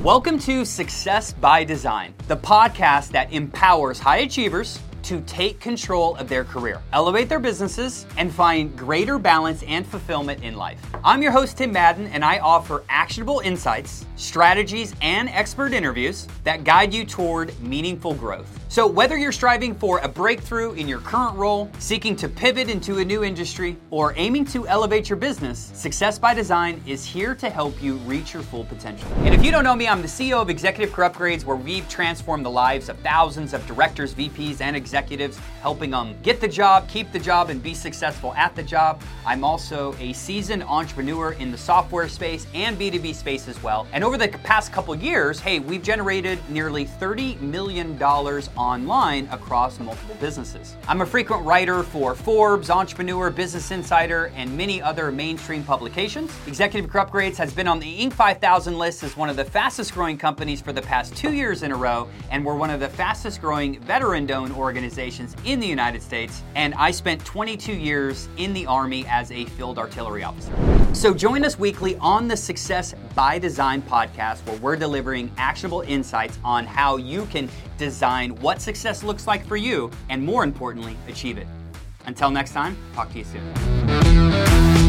Welcome to Success by Design, the podcast that empowers high achievers to take control of their career, elevate their businesses, and find greater balance and fulfillment in life. I'm your host, Tim Madden, and I offer actionable insights, strategies, and expert interviews that guide you toward meaningful growth. So whether you're striving for a breakthrough in your current role, seeking to pivot into a new industry, or aiming to elevate your business, Success by Design is here to help you reach your full potential. And if you don't know me, I'm the CEO of Executive Career Upgrades, where we've transformed the lives of thousands of directors, VPs, and executives, helping them get the job, keep the job, and be successful at the job. I'm also a seasoned entrepreneur in the software space and B2B space as well. And over the past couple years, we've generated nearly $30 million online across multiple businesses. I'm a frequent writer for Forbes, Entrepreneur, Business Insider, and many other mainstream publications. Executive Career Upgrades has been on the Inc. 5000 list as one of the fastest growing companies for the past 2 years in a row, and we're one of the fastest growing veteran-owned organizations in the United States. And I spent 22 years in the Army as a field artillery officer. So join us weekly on the Success by Design podcast, where we're delivering actionable insights on how you can design what success looks like for you, and more importantly, achieve it. Until next time, talk to you soon.